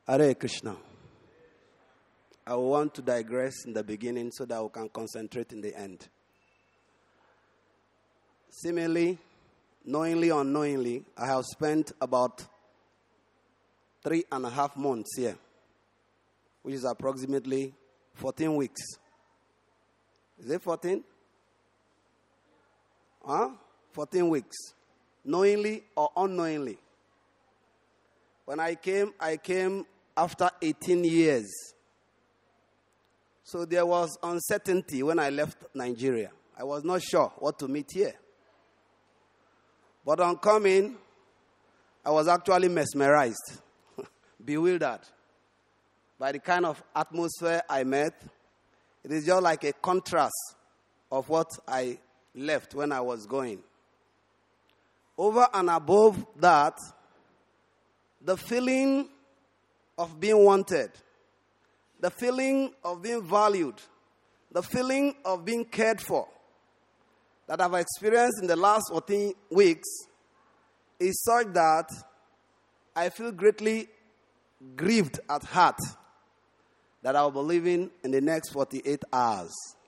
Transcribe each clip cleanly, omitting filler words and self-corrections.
Hare Krishna. I want to digress in the beginning so that we can concentrate in the end. Seemingly, knowingly or unknowingly, I have spent about 3.5 months here, which is approximately 14 weeks. Is it 14? 14 weeks. Knowingly or unknowingly. When I came after 18 years. So there was uncertainty when I left Nigeria. I was not sure what to meet here. But on coming, I was actually mesmerized, bewildered by the kind of atmosphere I met. It is just like a contrast of what I left when I was going. Over and above that, the feeling of being wanted, the feeling of being valued, the feeling of being cared for that I've experienced in the last 14 weeks is such that I feel greatly grieved at heart that I will be living in the next 48 hours.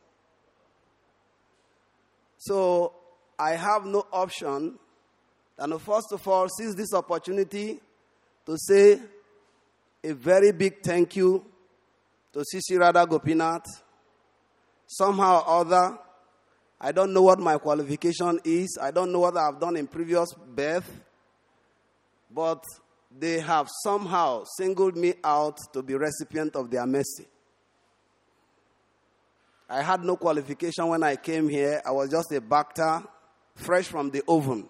So I have no option than to first of all seize this opportunity to say a very big thank you to C.C. Radha Gopinath. Somehow or other, I don't know what my qualification is. I don't know what I've done in previous birth. But they have somehow singled me out to be recipient of their mercy. I had no qualification when I came here. I was just a Bhakta, fresh from the oven.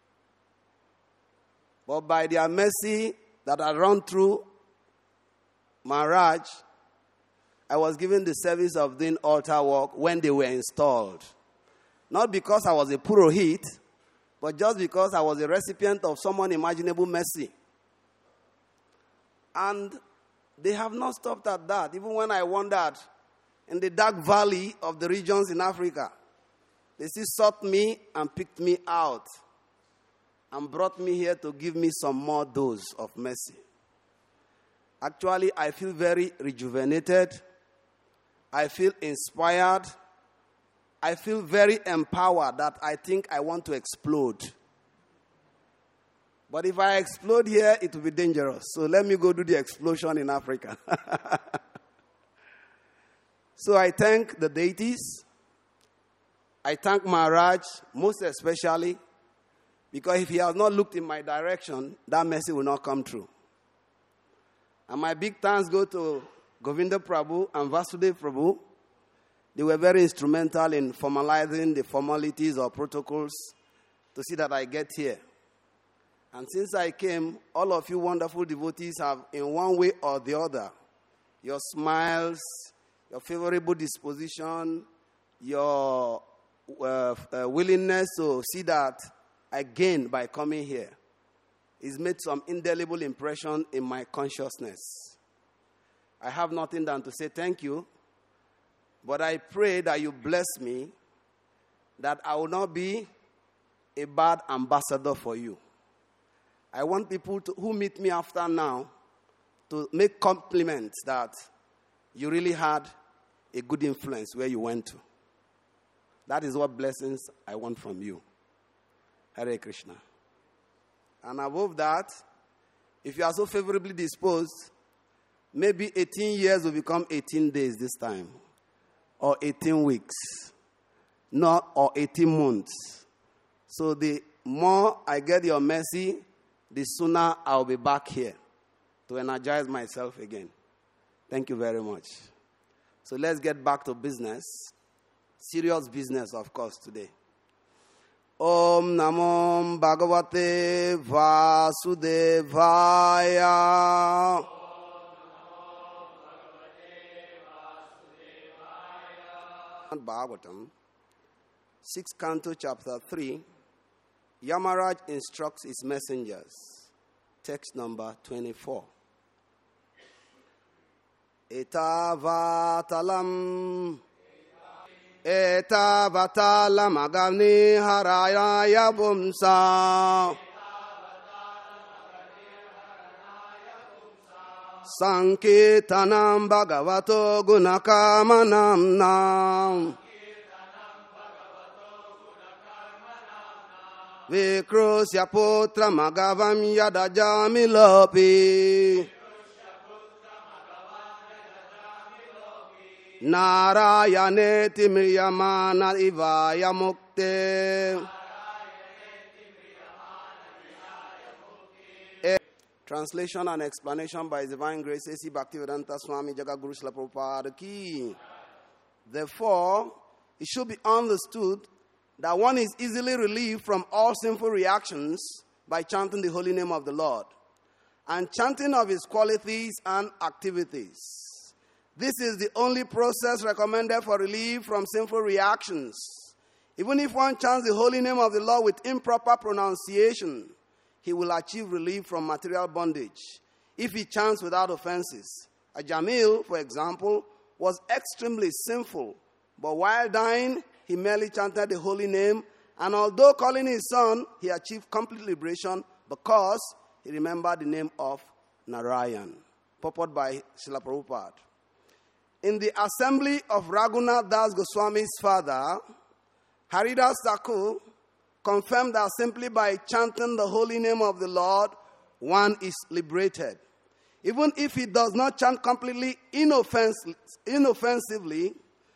But by their mercy that I run through Maharaj, I was given the service of doing altar work when they were installed. Not because I was a Purohit, but just because I was a recipient of some unimaginable mercy. And they have not stopped at that. Even when I wandered in the dark valley of the regions in Africa, they still sought me and picked me out and brought me here to give me some more dose of mercy. Actually, I feel very rejuvenated. I feel inspired. I feel very empowered that I think I want to explode. But if I explode here, it will be dangerous. So let me go do the explosion in Africa. So I thank the deities. I thank Maharaj most especially, because if he has not looked in my direction, that mercy will not come true. And my big thanks go to Govinda Prabhu and Vasudev Prabhu. They were very instrumental in formalizing the formalities or protocols to see that I get here. And since I came, all of you wonderful devotees have, in one way or the other, your smiles, your favorable disposition, your willingness to see that I gain by coming here. It's made some indelible impression in my consciousness. I have nothing than to say thank you, but I pray that you bless me, that I will not be a bad ambassador for you. I want people who meet me after now to make compliments that you really had a good influence where you went to. That is what blessings I want from you. Hare Krishna. And above that, if you are so favorably disposed, maybe 18 years will become 18 days this time, or 18 weeks, or 18 months. So the more I get your mercy, the sooner I'll be back here to energize myself again. Thank you very much. So let's get back to business. Serious business, of course, today. Om Namo Bhagavate Vasudevaya. Bhagavatam, 6th Canto, Chapter 3, Yamaraj instructs his messengers. Text number 24. Etavatalam agavni haraya bumsa Sankirtanam Bhagavato Gunakamanam Nam Vikrusya Putra Magavam Yadajamilopi Narayaneti Mriyamana Ivaya Mukte. Translation and explanation by His Divine Grace A.C. Bhaktivedanta Swami Jagaguru Srila Prabhupada Ki. Therefore, it should be understood that one is easily relieved from all sinful reactions by chanting the holy name of the Lord and chanting of His qualities and activities. This is the only process recommended for relief from sinful reactions. Even if one chants the holy name of the Lord with improper pronunciation, he will achieve relief from material bondage if he chants without offenses. A Jamil, for example, was extremely sinful, but while dying, he merely chanted the holy name, and although calling his son, he achieved complete liberation because he remembered the name of Narayan. Purport by Srila Prabhupada. In the assembly of Raghunath Das Goswami's father, Haridas Thakur, confirmed that simply by chanting the holy name of the Lord, one is liberated. Even if he does not chant completely inoffensively,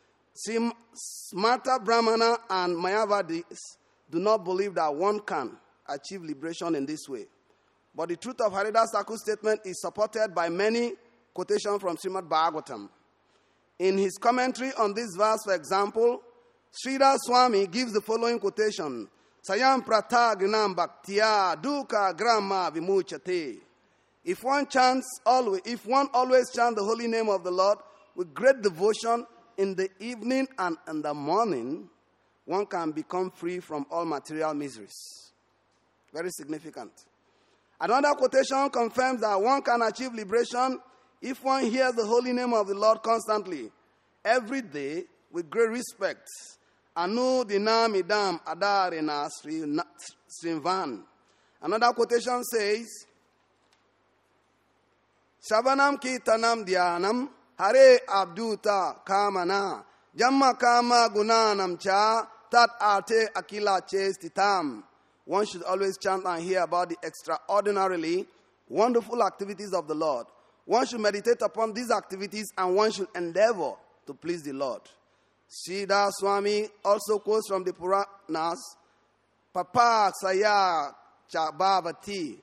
Smarta Brahmana and Mayavadis do not believe that one can achieve liberation in this way. But the truth of Haridas Thakur's statement is supported by many quotations from Srimad Bhagavatam. In his commentary on this verse, for example, Sridhar Swami gives the following quotation: Sayam prata gnam bhaktiya dukkha grama vimuchate. If one always chants the holy name of the Lord with great devotion in the evening and in the morning, one can become free from all material miseries. Very significant. Another quotation confirms that one can achieve liberation if one hears the holy name of the Lord constantly, every day, with great respect. Anu dinam idam adarena srivan. Another quotation says, Shavanam kirtanam dhyanam hare abduta kamana jamma kama gunanam cha tat arte akila chestitam. One should always chant and hear about the extraordinarily wonderful activities of the Lord. One should meditate upon these activities and one should endeavor to please the Lord. Sridhar Swami also quotes from the Puranas, Papa Saya Chabhavati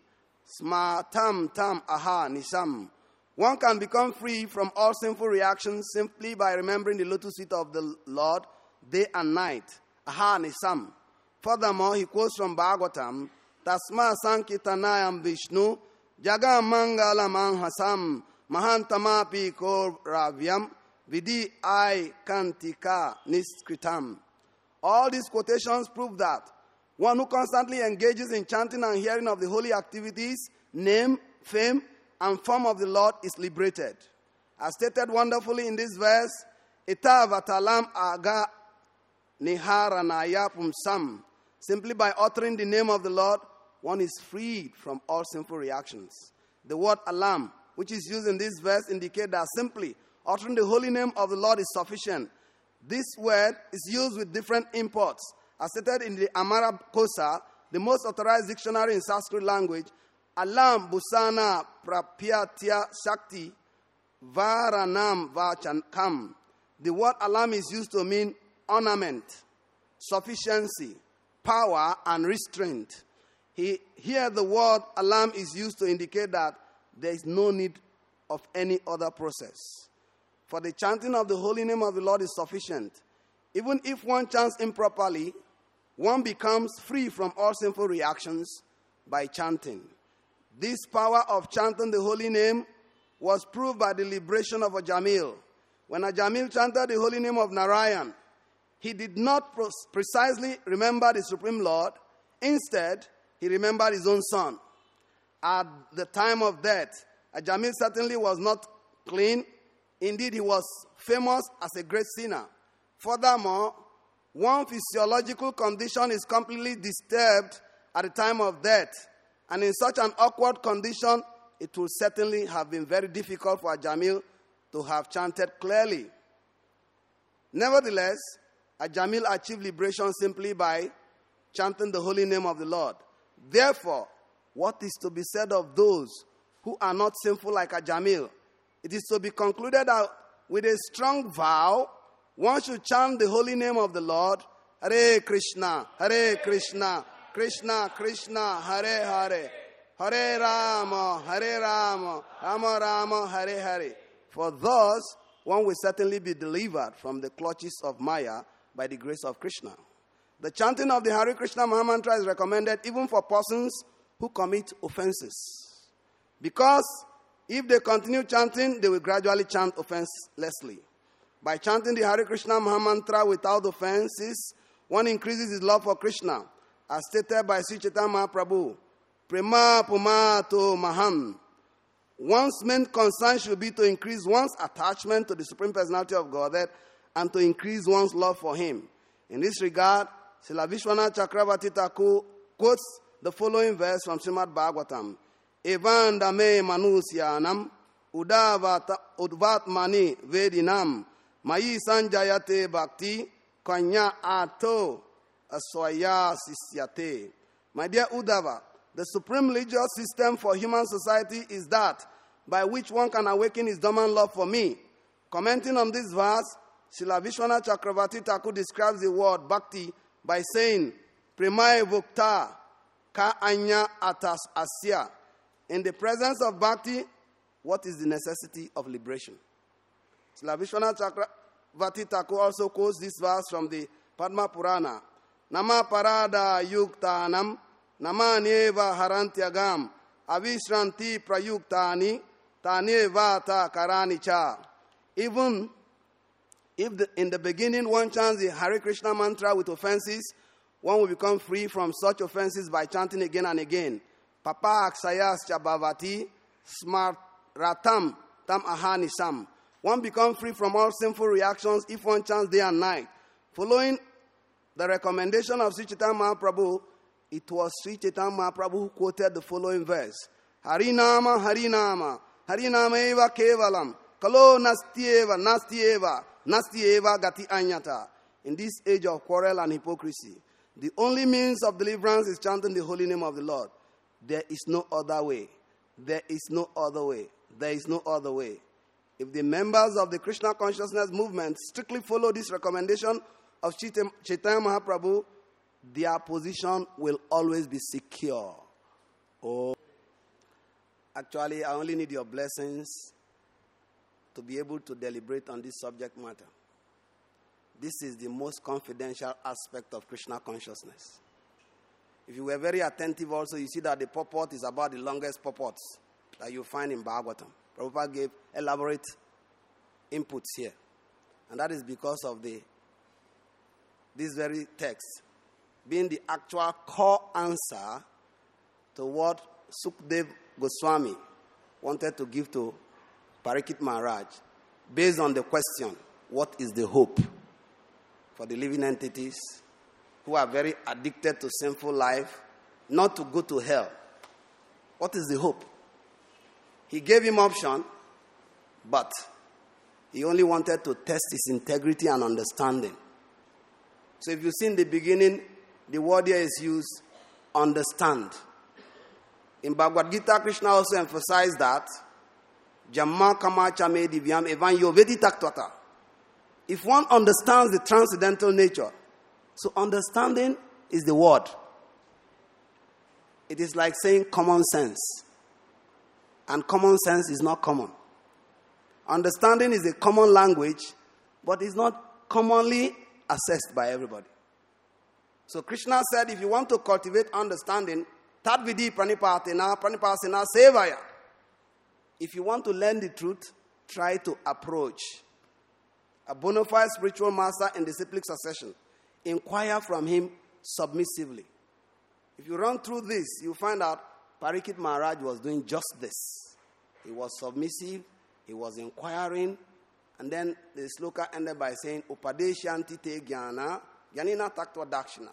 Smatam Tam Aha Nisham. One can become free from all sinful reactions simply by remembering the lotus feet of the Lord day and night. Aha Nisham. Furthermore, he quotes from Bhagavatam, Tasma Sankirtanayam Vishnu Jaga Mangalam Anhasam Mahantamapi Ko Ravyam Vidi I Kantika Niskritam. All these quotations prove that one who constantly engages in chanting and hearing of the holy activities, name, fame, and form of the Lord is liberated. As stated wonderfully in this verse, Ita Vatalam Aga Niharanaya Pumsam. Simply by uttering the name of the Lord, one is freed from all sinful reactions. The word alam, which is used in this verse, indicates that simply uttering the holy name of the Lord is sufficient. This word is used with different imports. As stated in the Amara Kosa, the most authorized dictionary in Sanskrit language, alam busana prapyatya shakti varanam vachankam. The word alam is used to mean ornament, sufficiency, power, and restraint. Here the word alam is used to indicate that there is no need of any other process. For the chanting of the holy name of the Lord is sufficient. Even if one chants improperly, one becomes free from all sinful reactions by chanting. This power of chanting the holy name was proved by the liberation of a Jamil. When a Jamil chanted the holy name of Narayan, he did not precisely remember the Supreme Lord. Instead, he remembered his own son. At the time of death, a Jamil certainly was not clean. Indeed, he was famous as a great sinner. Furthermore, one physiological condition is completely disturbed at the time of death. And in such an awkward condition, it would certainly have been very difficult for Ajamil to have chanted clearly. Nevertheless, Ajamil achieved liberation simply by chanting the holy name of the Lord. Therefore, what is to be said of those who are not sinful like Ajamil? It is to be concluded that with a strong vow, one should chant the holy name of the Lord, Hare Krishna, Krishna Krishna, Hare Hare, Hare Rama, Rama Rama, Hare Hare. For thus, one will certainly be delivered from the clutches of Maya by the grace of Krishna. The chanting of the Hare Krishna Mahamantra is recommended even for persons who commit offenses. Because if they continue chanting, they will gradually chant offenselessly. By chanting the Hare Krishna Mahamantra without offenses, one increases his love for Krishna, as stated by Sri Chaitanya Mahaprabhu. Prema pumato maham. One's main concern should be to increase one's attachment to the Supreme Personality of Godhead and to increase one's love for Him. In this regard, Srila Vishwanath Chakravarti Thakur quotes the following verse from Srimad Bhagavatam. Evan dame manusyanam udvatmani vedinam mayi sanjayate bhakti kanya ato aswaya sisyate. My dear Uddhava, the supreme religious system for human society is that by which one can awaken his dormant love for me. Commenting on this verse, Srila Vishwanath Chakravarti Thakur describes the word bhakti by saying, Premaya Vokta Ka Anya Atas Asya. In the presence of bhakti, what is the necessity of liberation? Srila Vishwanath Chakravarti Thakur also quotes this verse from the Padma Purana. Nama Parada Yuktanam Namanyeva Harantyagam Avishranti Prayuktani Tanevata Karanicha. Even if in the beginning one chants the Hare Krishna mantra with offenses, one will become free from such offenses by chanting again and again. Papa Aksayas Chabhavati Smarratam Tam Ahanisam. One becomes free from all sinful reactions if one chants day and night. Following the recommendation of Sri Chaitanya Mahaprabhu, it was Sri Chaitanya Mahaprabhu who quoted the following verse. Harinama, Harinama, Harinama eva kevalam, kalo nastieva, nastieva gati anyata. In this age of quarrel and hypocrisy, the only means of deliverance is chanting the holy name of the Lord. There is no other way. There is no other way. There is no other way. If the members of the Krishna consciousness movement strictly follow this recommendation of Chaitanya Mahaprabhu, their position will always be secure. Oh, actually, I only need your blessings to be able to deliberate on this subject matter. This is the most confidential aspect of Krishna consciousness. If you were very attentive also, you see that the purport is about the longest purports that you find in Bhagavatam. Prabhupada gave elaborate inputs here. And that is because of this very text being the actual core answer to what Sukdev Goswami wanted to give to Parikshit Maharaj based on the question, what is the hope for the living entities who are very addicted to sinful life, not to go to hell? What is the hope? He gave him option, but he only wanted to test his integrity and understanding. So if you see in the beginning, the word here is used, understand. In Bhagavad Gita, Krishna also emphasized that Jamma kama chame divyam evan yovedi taktwata. If one understands the transcendental nature, so understanding is the word. It is like saying common sense. And common sense is not common. Understanding is a common language, but it's not commonly assessed by everybody. So Krishna said, if you want to cultivate understanding, tadvidi pranipasena sevaya. If you want to learn the truth, try to approach a bona fide spiritual master in disciplic succession. Inquire from him submissively. If you run through this, you find out Parikshit Maharaj was doing just this. He was submissive, he was inquiring, and then the sloka ended by saying, Upadeshyanti te jnana, jnanina taktva dakshina.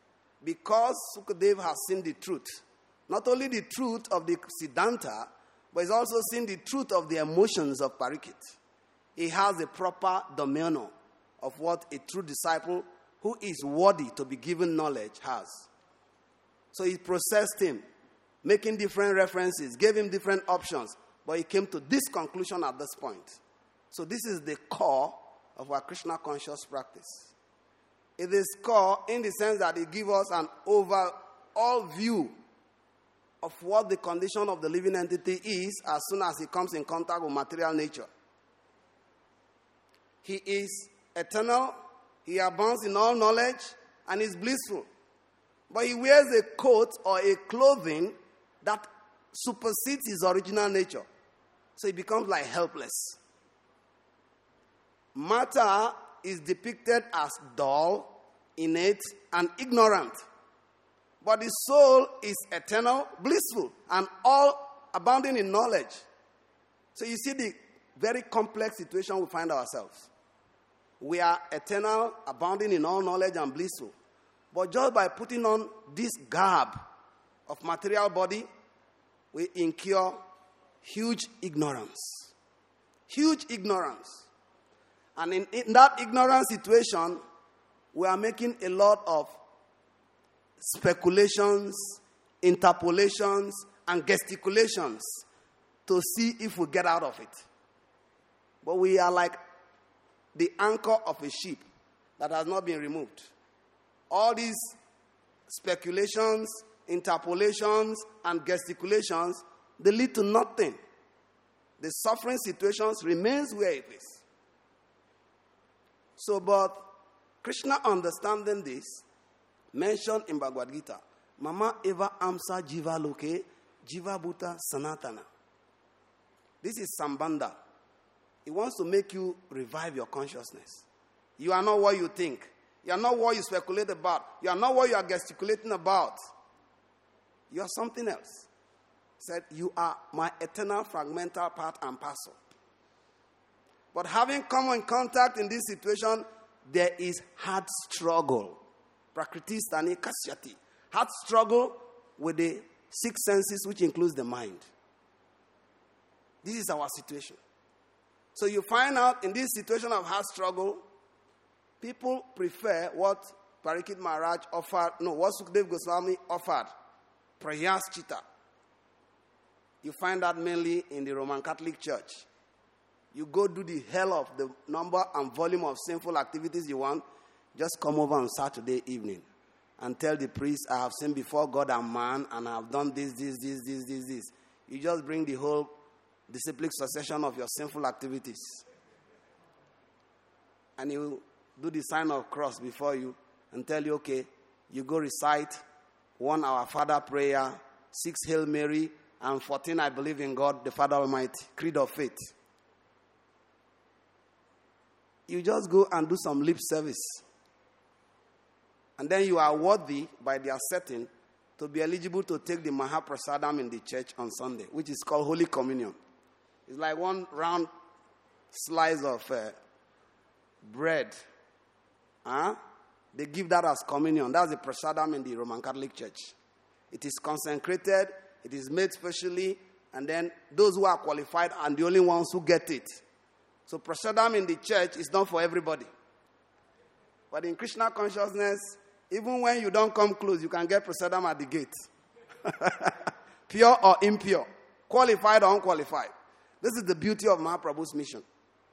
Because Sukadeva has seen the truth, not only the truth of the Siddhanta, but he's also seen the truth of the emotions of Parikit. He has a proper demeanor of what a true disciple who is worthy to be given knowledge has. So he processed him, making different references, gave him different options, but he came to this conclusion at this point. So this is the core of our Krishna conscious practice. It is core in the sense that it gives us an overall view of what the condition of the living entity is as soon as he comes in contact with material nature. He is eternal, he abounds in all knowledge, and is blissful. But he wears a coat or a clothing that supersedes his original nature. So he becomes like helpless. Matter is depicted as dull, innate, and ignorant. But the soul is eternal, blissful, and all abounding in knowledge. So you see the very complex situation we find ourselves. We are eternal, abounding in all knowledge and blissful. But just by putting on this garb of material body, we incur huge ignorance. Huge ignorance. And in that ignorant situation, we are making a lot of speculations, interpolations, and gesticulations to see if we get out of it. But we are like the anchor of a ship that has not been removed. All these speculations, interpolations, and gesticulations, they lead to nothing. The suffering situations remains where it is. So, but Krishna understanding this, mentioned in Bhagavad Gita, Mama eva amsa jiva loke, jiva bhuta sanatana. This is Sambandha. It wants to make you revive your consciousness. You are not what you think. You are not what you speculate about. You are not what you are gesticulating about. You are something else. He said, you are my eternal fragmental part and parcel. But having come in contact in this situation, there is hard struggle. Prakriti stani kasyati. Hard struggle with the six senses, which includes the mind. This is our situation. So you find out in this situation of hard struggle, people prefer what Parikit Maharaj offered, what Sukdev Goswami offered, Prayaschita. You find that mainly in the Roman Catholic Church. You go do the hell of the number and volume of sinful activities you want, just come over on Saturday evening and tell the priest, I have sinned before God and man, and I have done this. You just bring the whole disciplic succession of your sinful activities. And you do the sign of cross before you and tell you, okay, you go recite 1 Our Father prayer, 6 Hail Mary, and 14 I believe in God, the Father Almighty, creed of faith. You just go and do some lip service. And then you are worthy by their setting to be eligible to take the Mahaprasadam in the church on Sunday, which is called Holy Communion. It's like one round slice of bread. They give that as communion. That's the prasadam in the Roman Catholic Church. It is consecrated, it is made specially, and then those who are qualified are the only ones who get it. So prasadam in the church is not for everybody. But in Krishna consciousness, even when you don't come close, you can get prasadam at the gate. Pure or impure, qualified or unqualified. This is the beauty of Mahaprabhu's mission.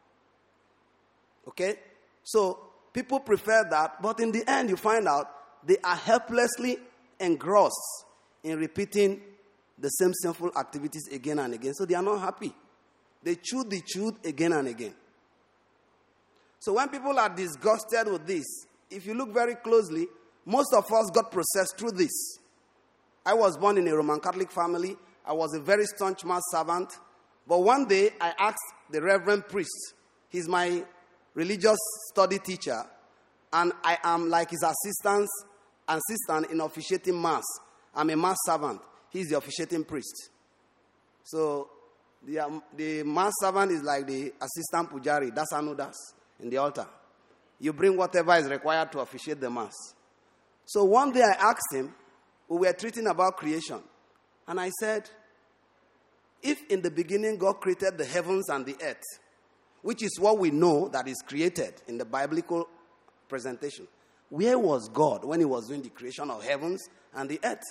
Okay? So, people prefer that, but in the end, you find out they are helplessly engrossed in repeating the same sinful activities again and again. So, they are not happy. They chew the truth again and again. So, when people are disgusted with this, if you look very closely, most of us got processed through this. I was born in a Roman Catholic family. I was a very staunch mass servant. But one day, I asked the Reverend Priest, he's my religious study teacher, and I am like his assistant in officiating mass. I'm a mass servant. He's the officiating priest. So, the mass servant is like the assistant pujari, that's anudas, in the altar. You bring whatever is required to officiate the mass. So one day I asked him, we were treating about creation, and I said, If in the beginning God created the heavens and the earth, which is what we know that is created in the biblical presentation, where was God when he was doing the creation of heavens and the earth?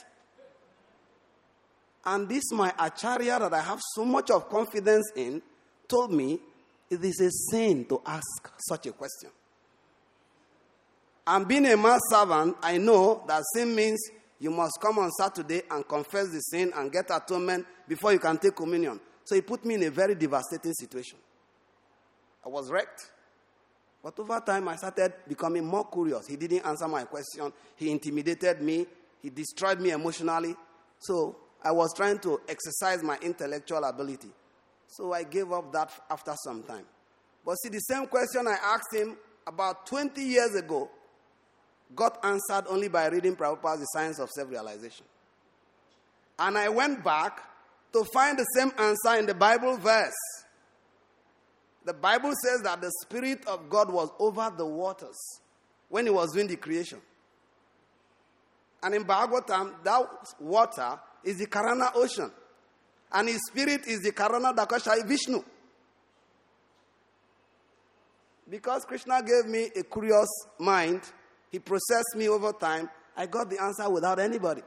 And this my Acharya that I have so much of confidence in told me it is a sin to ask such a question. And being a mass servant, I know that sin means you must come on Saturday and confess the sin and get atonement before you can take communion. So he put me in a very devastating situation. I was wrecked. But over time, I started becoming more curious. He didn't answer my question. He intimidated me. He destroyed me emotionally. So I was trying to exercise my intellectual ability. So I gave up that after some time. But see, the same question I asked him about 20 years ago got answered only by reading Prabhupada's The Science of Self-Realization. And I went back to find the same answer in the Bible verse. The Bible says that the Spirit of God was over the waters when he was doing the creation. And in Bhagavatam, that water is the Karana ocean. And his spirit is the Karana Dakashai Vishnu. Because Krishna gave me a curious mind, he processed me over time, I got the answer without anybody.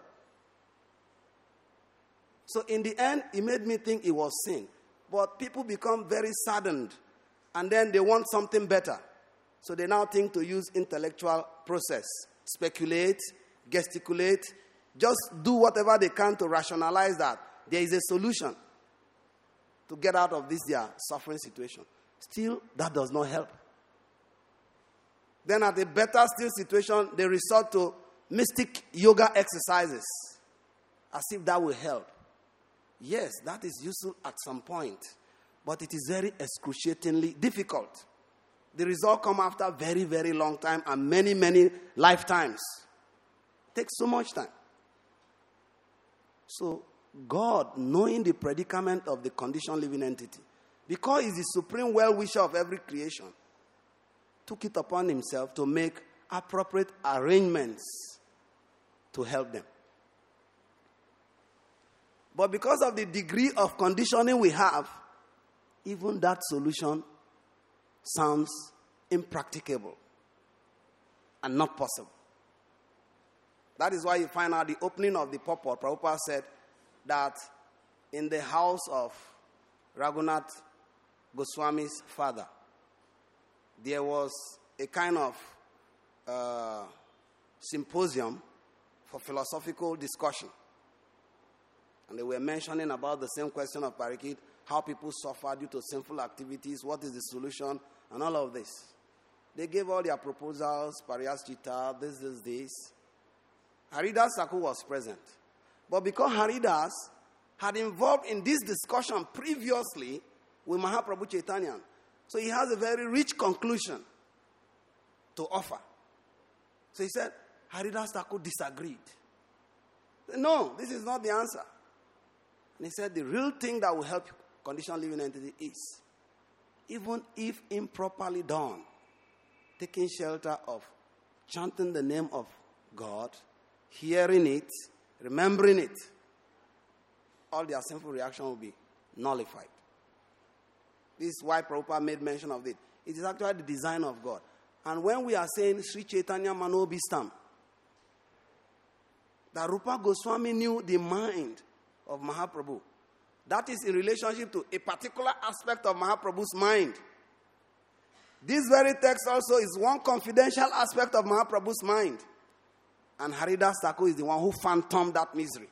So in the end, it made me think it was sin. But people become very saddened. And then they want something better. So they now think to use intellectual process. Speculate, gesticulate, just do whatever they can to rationalize that there is a solution to get out of this their suffering situation. Still, that does not help. Then at a better still situation, they resort to mystic yoga exercises as if that will help. Yes, that is useful at some point, but it is very excruciatingly difficult. The result comes after a very, very long time and many, many lifetimes. It takes so much time. So God, knowing the predicament of the conditioned living entity, because he's the supreme well-wisher of every creation, took it upon himself to make appropriate arrangements to help them. But because of the degree of conditioning we have, even that solution sounds impracticable and not possible. That is why you find out the opening of the purport. Prabhupada said that in the house of Raghunath Goswami's father, there was a kind of symposium for philosophical discussion. And they were mentioning about the same question of Parikit, how people suffer due to sinful activities, what is the solution, and all of this. They gave all their proposals, Pariyas-Chitta, this. Haridas Thakur was present. But because Haridas had involved in this discussion previously with Mahaprabhu Chaitanya, so he has a very rich conclusion to offer. So he said, Haridas Thakur disagreed. No, this is not the answer. And he said, the real thing that will help conditioned living entity is, even if improperly done, taking shelter of chanting the name of God, hearing it, remembering it, all their sinful reaction will be nullified. This is why Prabhupada made mention of it. It is actually the design of God. And when we are saying Sri Chaitanya Manobhistam, that Rupa Goswami knew the mind of Mahaprabhu. That is in relationship to a particular aspect of Mahaprabhu's mind. This very text also is one confidential aspect of Mahaprabhu's mind. And Haridas Thakur is the one who phantomed that misery.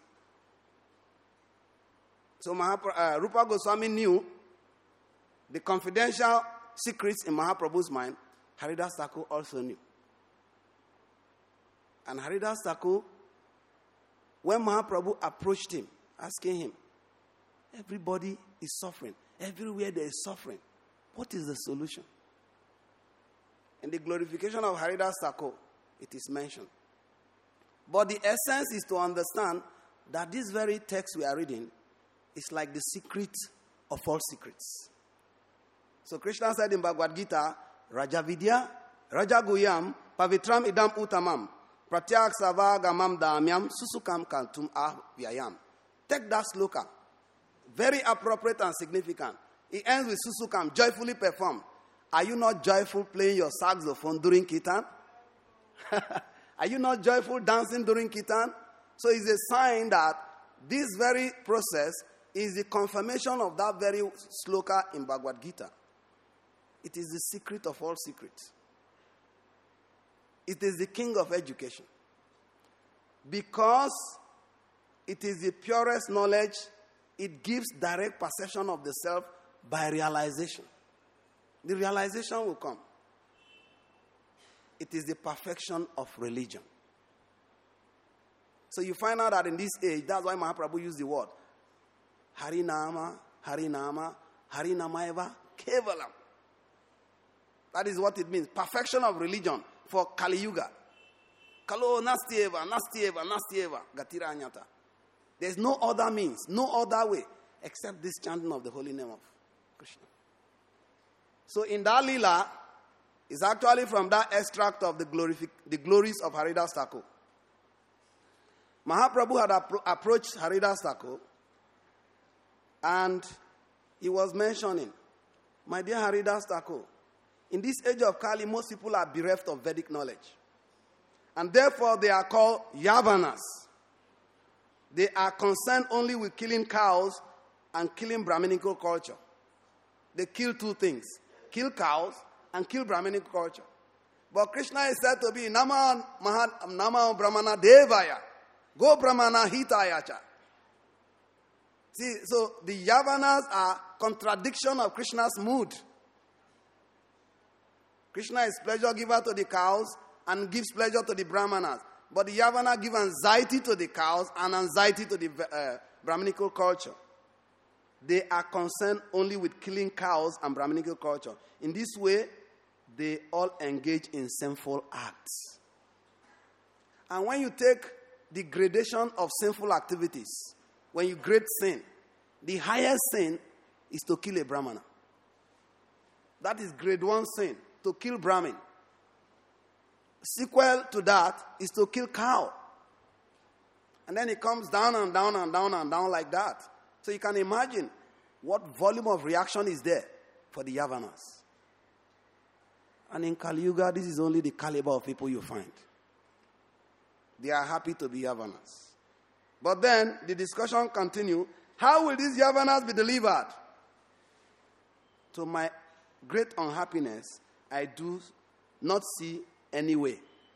So Rupa Goswami knew the confidential secrets in Mahaprabhu's mind. Haridas Thakur also knew. And Haridas Thakur, when Mahaprabhu approached him, asking him, everybody is suffering. Everywhere there is suffering. What is the solution? In the glorification of Haridas Thakur, it is mentioned. But the essence is to understand that this very text we are reading is like the secret of all secrets. So Krishna said in Bhagavad Gita, Raja Vidya, Raja Guyam, Pavitram Idam Uttamam, Pratyak Sava Gamam Damyam, Susukam Kantum Ah Vyayam. Take that sloka. Very appropriate and significant. It ends with Susukam, joyfully perform. Are you not joyful playing your saxophone during Kirtan? Are you not joyful dancing during Kirtan? So it's a sign that this very process is the confirmation of that very sloka in Bhagavad Gita. It is the secret of all secrets. It is the king of education. Because it is the purest knowledge, it gives direct perception of the self by realization. The realization will come. It is the perfection of religion. So you find out that in this age, that's why Mahaprabhu used the word Harinama, Harinama, Harinamayeva Kevalam. That is what it means. Perfection of religion for Kali Yuga. Kalo Nastieva, Nastieva, Nastieva, Gatira Anyata. There's no other means, no other way, except this chanting of the holy name of Krishna. So in that lila, is actually from that extract of the glories of Haridas Thakur. Mahaprabhu had approached Haridas Thakur, and he was mentioning, my dear Haridas Thakur, in this age of Kali, most people are bereft of Vedic knowledge. And therefore, they are called Yavanas. They are concerned only with killing cows and killing Brahminical culture. They kill two things, kill cows and kill Brahminical culture. But Krishna is said to be Nama Brahmana Devaya. Go Brahmana Hitayacha. See, so the Yavanas are contradiction of Krishna's mood. Krishna is pleasure giver to the cows and gives pleasure to the Brahmanas. But the Yavana give anxiety to the cows and anxiety to the Brahminical culture. They are concerned only with killing cows and Brahminical culture. In this way, they all engage in sinful acts. And when you take the gradation of sinful activities, when you grade sin, the highest sin is to kill a Brahmana. That is grade 1 sin, to kill Brahmin. Sequel to that is to kill cow. And then it comes down and down and down and down like that. So you can imagine what volume of reaction is there for the Yavanas. And in Kali Yuga, this is only the caliber of people you find. They are happy to be Yavanas. But then the discussion continues. How will these Yavanas be delivered? To my great unhappiness, I do not see any way.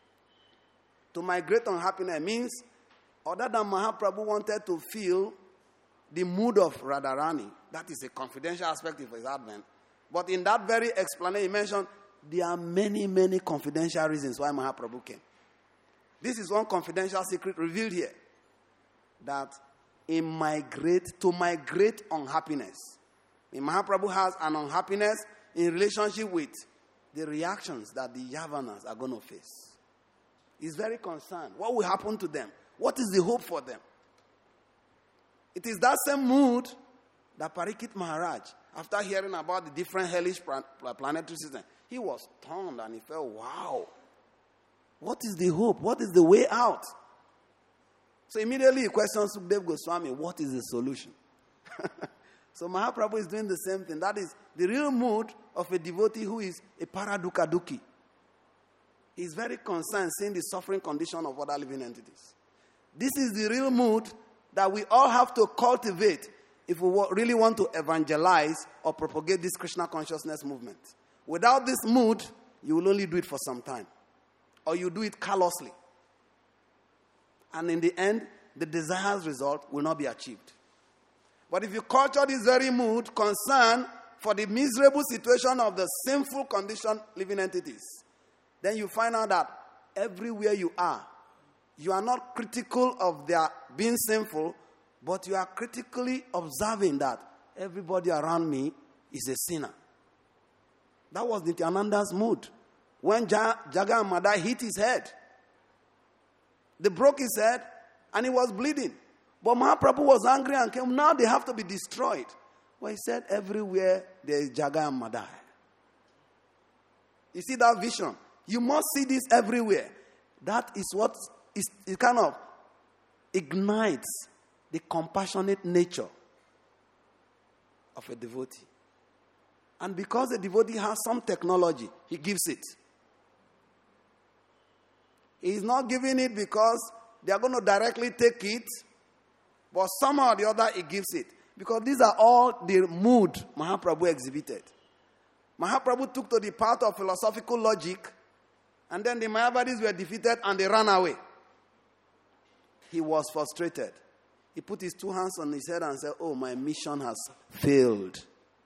To my great unhappiness means, other than Mahaprabhu wanted to feel the mood of Radharani, that is a confidential aspect of his advent. But in that very explanation, he mentioned there are many, many confidential reasons why Mahaprabhu came. This is one confidential secret revealed here. That to my great unhappiness, Mahaprabhu has an unhappiness in relationship with the reactions that the Yavanas are going to face. He's very concerned. What will happen to them? What is the hope for them? It is that same mood that Parikshit Maharaj, after hearing about the different hellish planetary systems, he was stunned and he felt, wow, what is the hope? What is the way out? So immediately he questions Sukdev Goswami, what is the solution? So Mahaprabhu is doing the same thing. That is the real mood of a devotee who is a paradukaduki. He is very concerned seeing the suffering condition of other living entities. This is the real mood that we all have to cultivate if we really want to evangelize or propagate this Krishna consciousness movement. Without this mood, you will only do it for some time. Or you do it callously. And in the end, the desired result will not be achieved. But if you culture this very mood, concern for the miserable situation of the sinful conditioned living entities, then you find out that everywhere you are not critical of their being sinful, but you are critically observing that everybody around me is a sinner. That was Nityananda's mood. When Jaga and Madai hit his head, they broke his head and he was bleeding. But Mahaprabhu was angry and came, now they have to be destroyed. Well, he said, everywhere there is Jaga and Madai. You see that vision? You must see this everywhere. That is what it kind of ignites the compassionate nature of a devotee. And because the devotee has some technology, he gives it. He's not giving it because they are going to directly take it, but somehow or the other he gives it. Because these are all the mood Mahaprabhu exhibited. Mahaprabhu took to the path of philosophical logic, and then the Mayavadis were defeated and they ran away. He was frustrated. He put his 2 hands on his head and said, oh, my mission has failed.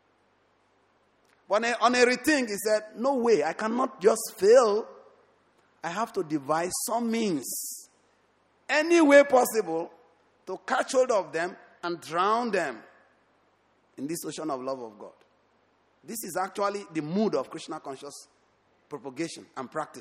But on a rethink, he said, no way, I cannot just fail. I have to devise some means, any way possible, to catch hold of them and drown them in this ocean of love of God. This is actually the mood of Krishna conscious propagation and practice.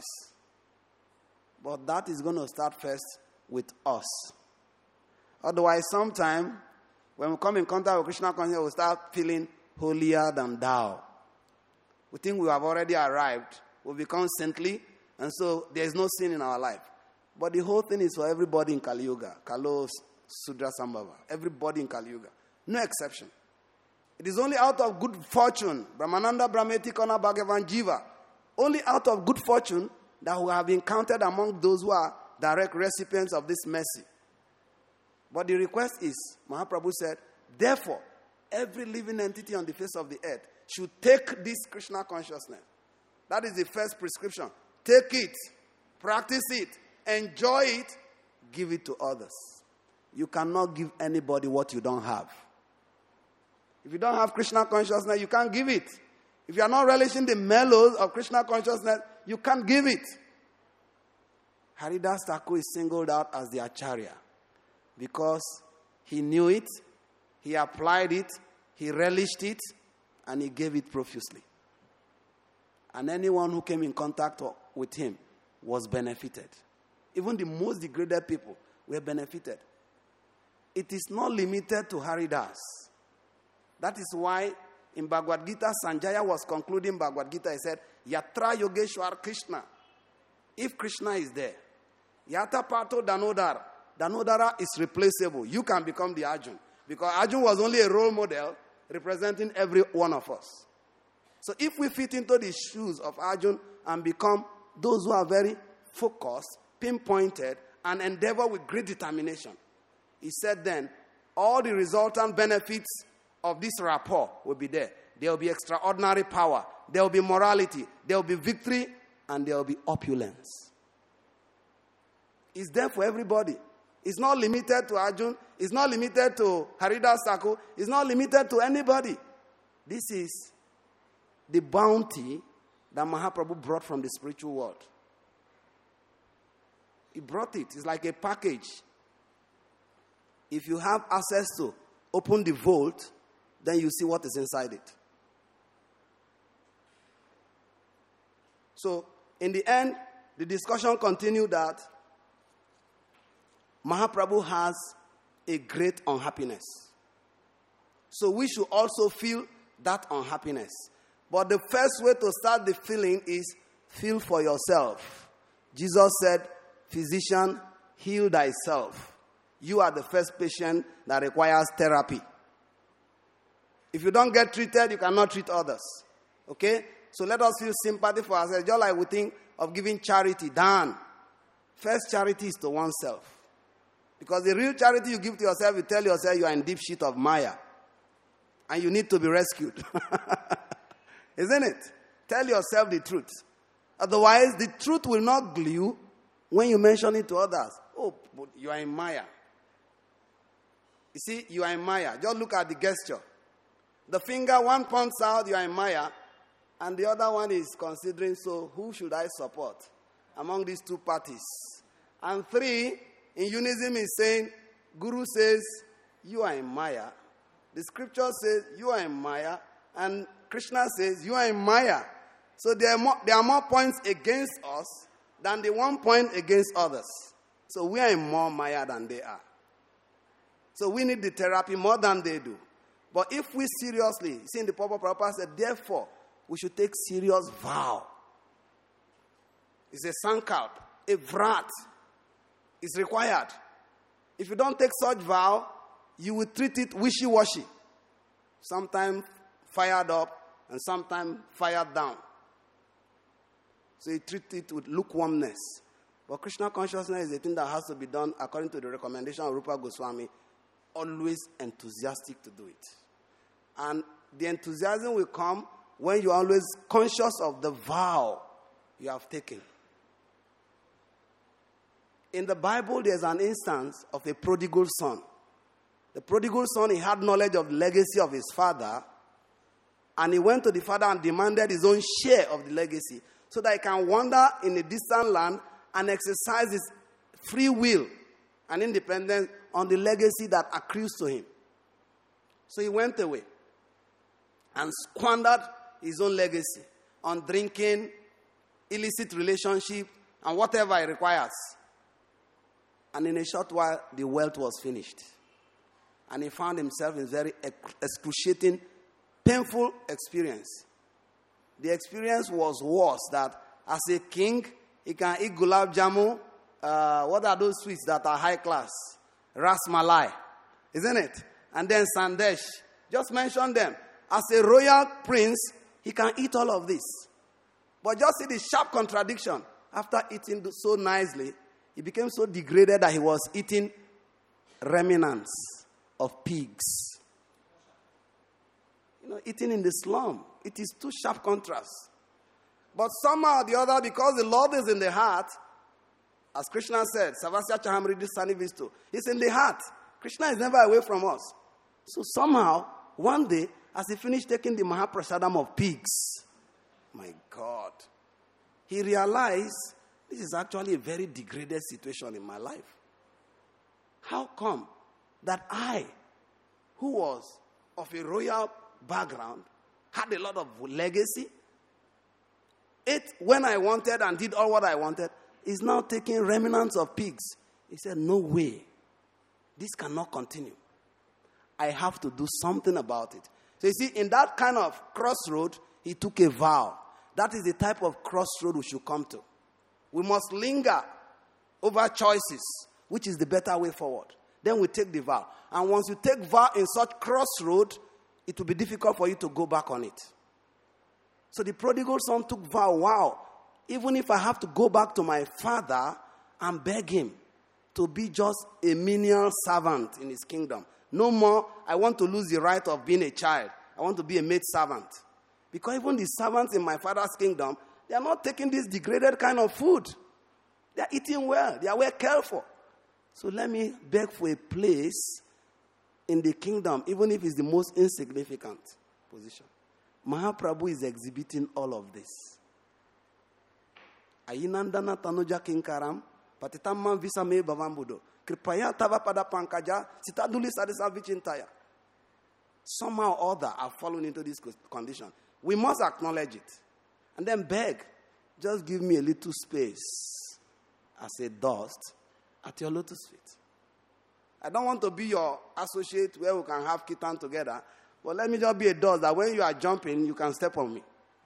But that is going to start first with us. Otherwise, sometime when we come in contact with Krishna consciousness, we'll start feeling holier than thou. We think we have already arrived. We become saintly, and so there is no sin in our life. But the whole thing is for everybody in Kali Yuga. Kalo Sudra Sambhava. Everybody in Kali Yuga. No exception. It is only out of good fortune, Brahmananda Brahmeti Kona Bhagavan Jiva, only out of good fortune that we have been counted among those who are direct recipients of this mercy. But the request is, Mahaprabhu said, therefore, every living entity on the face of the earth should take this Krishna consciousness. That is the first prescription. Take it, practice it, enjoy it, give it to others. You cannot give anybody what you don't have. If you don't have Krishna consciousness, you can't give it. If you are not relishing the mellows of Krishna consciousness, you can't give it. Haridas Thakur is singled out as the Acharya because he knew it, he applied it, he relished it, and he gave it profusely. And anyone who came in contact with him was benefited. Even the most degraded people were benefited. It is not limited to Haridas. That is why in Bhagavad Gita, Sanjaya was concluding Bhagavad Gita. He said, Yatra Yogeshwar Krishna. If Krishna is there, Yata Pato Danodara. Danodara is replaceable. You can become the Arjun. Because Arjun was only a role model representing every one of us. So if we fit into the shoes of Arjun and become those who are very focused, pinpointed, and endeavor with great determination, he said then, all the resultant benefits of this rapport will be there. There will be extraordinary power. There will be morality. There will be victory. And there will be opulence. It's there for everybody. It's not limited to Arjun. It's not limited to Haridas Thakur. It's not limited to anybody. This is the bounty that Mahaprabhu brought from the spiritual world. He brought it. It's like a package. If you have access to open the vault, then you see what is inside it. So, in the end, the discussion continued that Mahaprabhu has a great unhappiness. So we should also feel that unhappiness. But the first way to start the feeling is feel for yourself. Jesus said, physician, heal thyself. You are the first patient that requires therapy. If you don't get treated, you cannot treat others. Okay? So let us feel sympathy for ourselves. Just like we think of giving charity. Done. First charity is to oneself. Because the real charity you give to yourself, you tell yourself you are in deep shit of Maya. And you need to be rescued. Isn't it? Tell yourself the truth. Otherwise, the truth will not glue when you mention it to others. Oh, but you are in Maya. You see, you are in Maya. Just look at the gesture. The finger, one points out, you are in Maya. And the other one is considering, so who should I support among these two parties? And 3, in unism is saying, Guru says, you are in Maya. The scripture says, you are in Maya. And Krishna says, you are in Maya. So there are more points against us than the 1 point against others. So we are in more Maya than they are. So we need the therapy more than they do. But if we seriously, see in the Papa Prabhupada said, therefore, we should take serious vow. It's a sankalp, a vrat. It's required. If you don't take such vow, you will treat it wishy-washy. sometimes fired up, and sometimes fired down. So he treats it with lukewarmness. But Krishna consciousness is a thing that has to be done according to the recommendation of Rupa Goswami, always enthusiastic to do it. And the enthusiasm will come when you are always conscious of the vow you have taken. In the Bible, there's an instance of a prodigal son. The prodigal son, he had knowledge of the legacy of his father, and he went to the father and demanded his own share of the legacy so that he can wander in a distant land and exercise his free will and independence on the legacy that accrues to him. So he went away and squandered his own legacy on drinking, illicit relationship, and whatever it requires. And in a short while, the wealth was finished. And he found himself in a very excruciating, painful experience. The experience was worse that as a king, he can eat gulab jamun. What are those sweets that are high class? Ras malai, isn't it? And then sandesh. Just mention them. As a royal prince, he can eat all of this. But just see the sharp contradiction. After eating so nicely, he became so degraded that he was eating remnants of pigs. Eating in the slum. It is too sharp contrast. But somehow or the other, because the Lord is in the heart, as Krishna said, Savasya Chahamridi Sanivistu, it's in the heart. Krishna is never away from us. So somehow, one day, as he finished taking the Mahaprasadam of pigs, my God, he realized this is actually a very degraded situation in my life. How come that I, who was of a royal background, had a lot of legacy, ate when I wanted and did all what I wanted, is now taking remnants of pigs? He said, no way. This cannot continue. I have to do something about it. So you see, in that kind of crossroad, he took a vow. That is the type of crossroad we should come to. We must linger over choices, which is the better way forward. Then we take the vow. And once you take vow in such crossroad, it will be difficult for you to go back on it. So the prodigal son took vow, wow, even if I have to go back to my father and beg him to be just a menial servant in his kingdom. No more, I want to lose the right of being a child. I want to be a maid servant. Because even the servants in my father's kingdom, they are not taking this degraded kind of food. They are eating well. They are well cared for. So let me beg for a place in the kingdom, even if it's the most insignificant position. Mahaprabhu is exhibiting all of this. Ayinandana tanuja kinkaram, patitamman visame bavambudo. Kripaya tava pada pankaja, sitaduli sadisa vichintaya. Somehow or other, I've fallen into this condition. We must acknowledge it. And then beg, just give me a little space as a dust at your lotus feet. I don't want to be your associate where we can have kirtan together, but let me just be a dust that when you are jumping, you can step on me.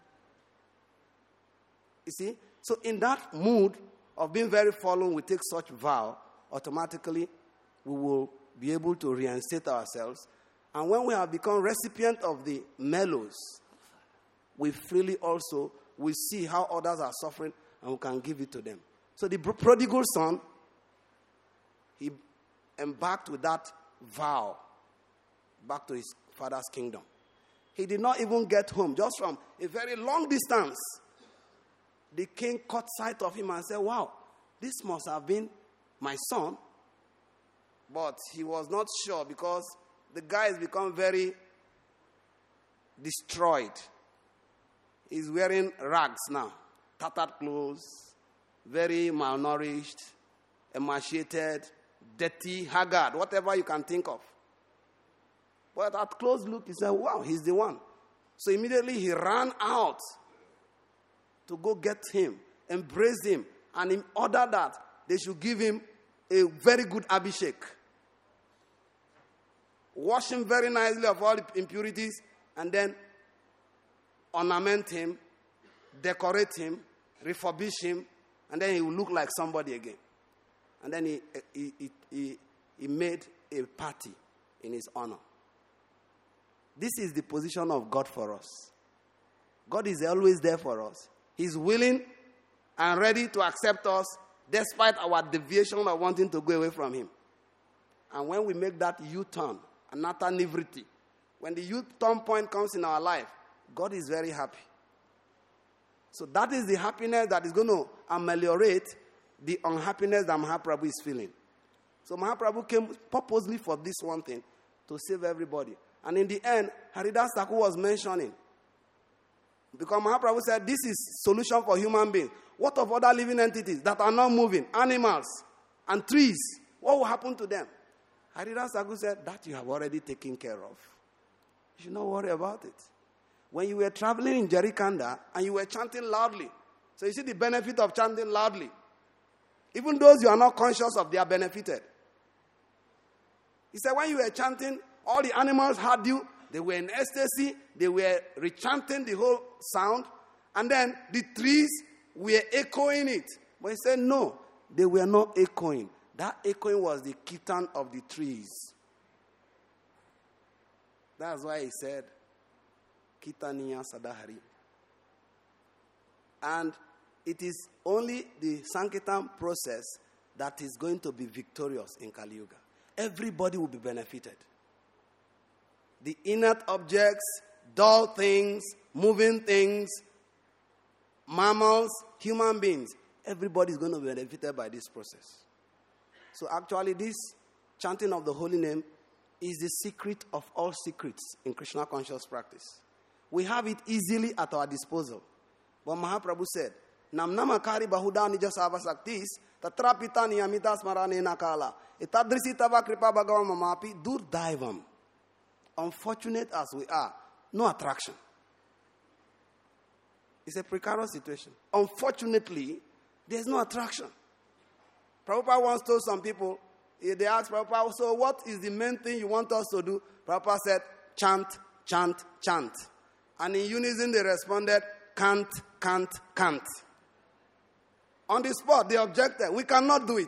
You see? So in that mood of being very fallen, we take such vow, automatically we will be able to reinstate ourselves. And when we have become recipient of the mellows, we freely also will see how others are suffering and we can give it to them. So the prodigal son, he embarked with that vow back to his father's kingdom. He did not even get home. Just from a very long distance, the king caught sight of him and said, wow, this must have been my son. But he was not sure because the guy has become very destroyed. He's wearing rags now, tattered clothes, very malnourished, emaciated, dirty, haggard, whatever you can think of. But at close look, he said, wow, he's the one. So immediately he ran out to go get him, embrace him, and in order that they should give him a very good abhishek. Wash him very nicely of all the impurities, and then ornament him, decorate him, refurbish him, and then he will look like somebody again. And then he made a party in his honor. This is the position of God for us. God is always there for us. He's willing and ready to accept us despite our deviation of wanting to go away from him. And when we make that U-turn, another naivety, when the U-turn point comes in our life, God is very happy. So that is the happiness that is going to ameliorate the unhappiness that Mahaprabhu is feeling. So Mahaprabhu came purposely for this one thing, to save everybody. And in the end, Haridas Thakur was mentioning, because Mahaprabhu said, this is solution for human beings. What of other living entities that are not moving, animals and trees? What will happen to them? Haridas Thakur said, that you have already taken care of. You should not worry about it. When you were traveling in Jerikanda and you were chanting loudly, so you see the benefit of chanting loudly. Even those you are not conscious of, they are benefited. He said, when you were chanting, all the animals heard you. They were in ecstasy. They were rechanting the whole sound. And then the trees were echoing it. But he said, no, they were not echoing. That echoing was the kirtan of the trees. That's why he said, Kirtaniya Sadahari. And it is only the Sankirtan process that is going to be victorious in Kali Yuga. Everybody will be benefited. The inert objects, dull things, moving things, mammals, human beings, everybody is going to be benefited by this process. So actually this chanting of the holy name is the secret of all secrets in Krishna conscious practice. We have it easily at our disposal. But Mahaprabhu said, Nam namakari bahuda nija savasaktis, tatrapita niyamita smarane nakala, etadrisitava kripa bhagavan mamapi dur daivam. Unfortunate as we are, no attraction. It's a precarious situation. Unfortunately, there's no attraction. Prabhupada once told some people, they asked Prabhupada, so what is the main thing you want us to do? Prabhupada said, chant, chant, chant. And in unison they responded, can't, can't, can't. On the spot, they objected, we cannot do it.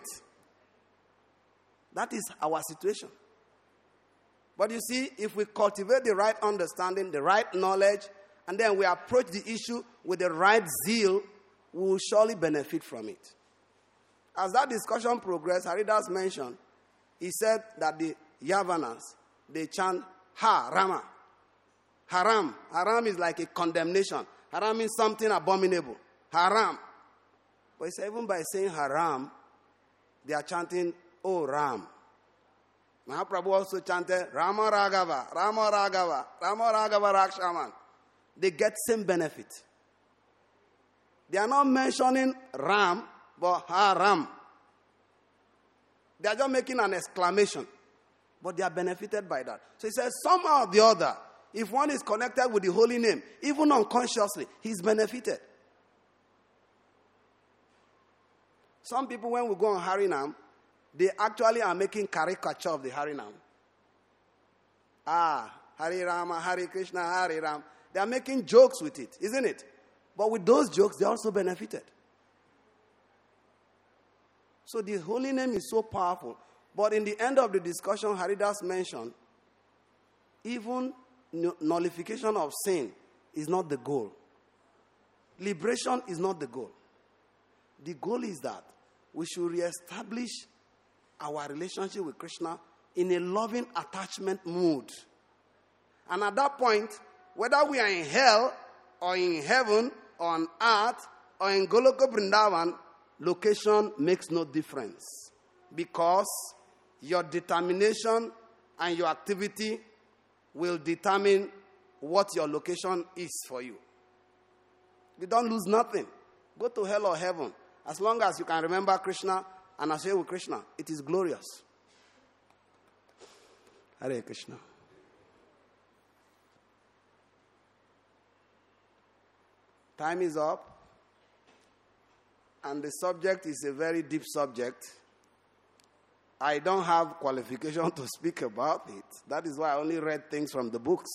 That is our situation. But you see, if we cultivate the right understanding, the right knowledge, and then we approach the issue with the right zeal, we will surely benefit from it. As that discussion progressed, Haridas mentioned, he said that the Yavanas, they chant Ha, Rama. Haram. Haram is like a condemnation. Haram means something abominable. Haram. But he said, even by saying haram, they are chanting, Oh Ram. Mahaprabhu also chanted, Rama Raghava, Rama Raghava, Rama Raghava Rakshaman. They get same benefit. They are not mentioning Ram, but Haram. They are just making an exclamation. But they are benefited by that. So he says, somehow or the other, if one is connected with the holy name, even unconsciously, he's benefited. Some people, when we go on Harinam, they actually are making caricature of the Harinam. Hari Rama, Hari Krishna, Hari Ram. They are making jokes with it, isn't it? But with those jokes, they also benefited. So the holy name is so powerful. But in the end of the discussion, Haridas mentioned, even nullification of sin is not the goal. Liberation is not the goal. The goal is that we should reestablish our relationship with Krishna in a loving attachment mood. And at that point, whether we are in hell or in heaven or on earth or in Goloka Vrindavan, location makes no difference. Because your determination and your activity will determine what your location is for you. You don't lose nothing. Go to hell or heaven. As long as you can remember Krishna and associate with Krishna, it is glorious. Hare Krishna. Time is up. And the subject is a very deep subject. I don't have qualification to speak about it. That is why I only read things from the books.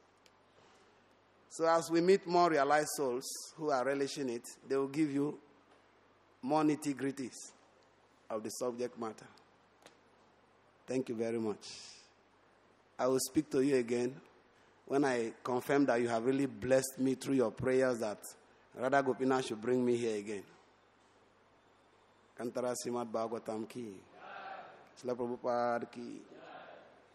So as we meet more realized souls who are relishing it, they will give you more nitty-gritties of the subject matter. Thank you very much. I will speak to you again when I confirm that you have really blessed me through your prayers, that Radha Gopinath should bring me here again. Kantara Srimad Bhagavatam ki. Srila Prabhupada ki.